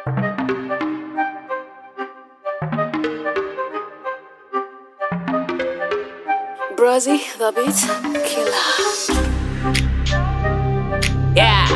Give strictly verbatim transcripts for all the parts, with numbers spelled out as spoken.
Brozzy, the beat killer. Yeah,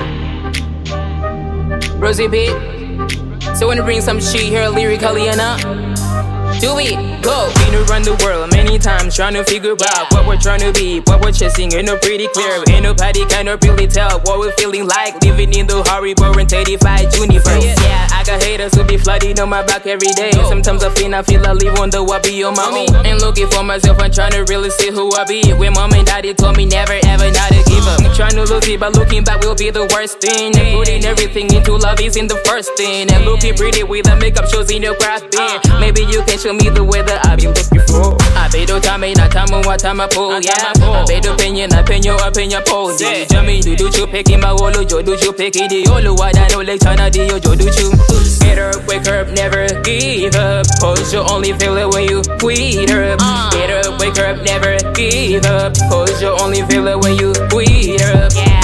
Brozzy beat. So when to bring some shit here lyrically and up, do it, go. Been around the world many times trying to figure out what we're trying to be, what we're chasing. Ain't no pretty clear, ain't nobody can not really tell what we're feeling like. Living in the horrible and thirty-five universe. Yeah, I got haters who be flooding on my back every day. Sometimes I feel I feel I live on the I be on my own. And looking for myself, I'm trying to really see who I be. When mom and daddy told me never ever not to give up. I'm trying to lose it, but looking back will be the worst thing. And putting everything into love is in the first thing. And looking pretty with the makeup shows in your craft bin. Maybe you can show me the way that I be looking for. I be the time in a time on what time I pull, yeah. I be the opinion, opinion, opinion pole. Yeah, Jamie, do you pick him my whole jo, do you pick it? All the white I know like China, do you do you? Get up, wake up, never give up. Cause you only feel it when you quit up. Get up, wake up, never give up. Cause you only feel it when you quit up. Yeah.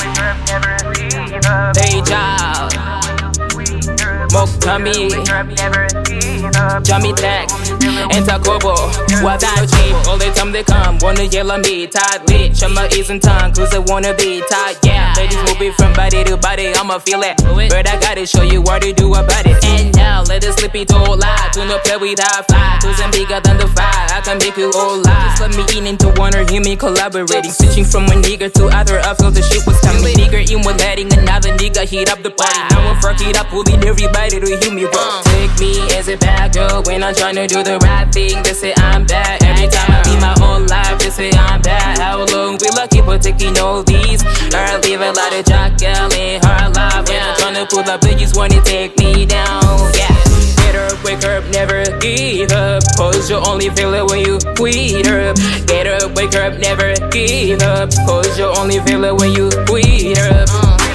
Hey, child. Mock Tommy, Jammy Tech, Enter Kobo, Wabino cheap. All the time they come, wanna yell at me. Tight lit, Shama isn't time, cause I wanna be tight. Yeah, ladies moving from body to body, I'ma feel it. But I gotta show you what to do about it. And now, let us slip it all out. Do not play with our fly, cause I'm bigger than the fire. I can make you all lie. Just let me in into one or hear me collaborating. Switching from one nigga to other, I feel the shit was time. Nigga in one letting another nigga heat up the party. Now I'm fuck it up, pulling everybody to hear me roll. Take me as a bad girl when I'm trying to do the right thing. They say I'm bad. Every time I be my own life, they say I'm bad. How long will I keep on taking all these? Her live a lot of jack girl in her life. When I'm trying to pull up, they just wanna take me down. Yeah. Get up, wake up, never give up. Cause you only feel it when you quit up. Get up, wake up, never give up. Cause you only feel it when you quit up.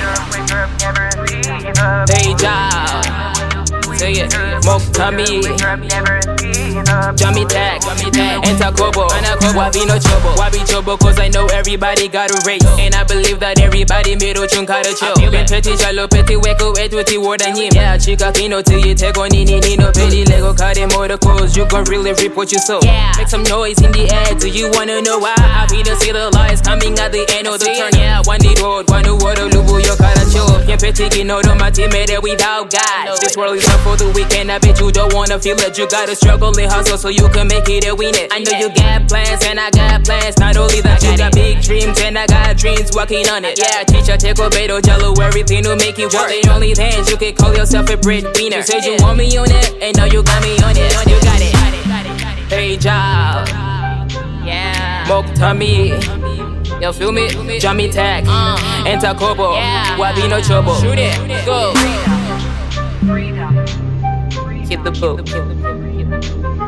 Hey, child. Say it, Mock Tommy, Jammy Tech, Enter Kobo, why be no trouble? Why be trouble? Cause I know everybody got a race. And I believe that everybody made a chunk out of chill. Ben petit, jalo petit, weko, etuti, word and him. Yeah, chica, kino, till you take on nini, nino, petty, lego, kade, motor, cause you gon' really rip what you sow. Make some noise in the air, do you wanna know why? I be to see the lights coming at the end of the turn. Yeah, one the road, one the water, lubu, yo, kara, chill. Ben petit, kino, do my team, made it without God. This world is up for the weekend, I bet you don't wanna feel it. You gotta struggle and hustle so you can make it and win it. I know you got plans and I got plans. Not only that, you got big dreams and I got dreams working on it. Yeah, teacher, take a bait or jello, everything to make it work. The only things you can call yourself a breadwinner. You said you want me on it, and now you got me on it. You got it. Hey, job. Yeah. Mock Tommy. You feel me? Jammy Tech. Enter Kobo. Why be no trouble? Shoot it. Go. Hit the boat.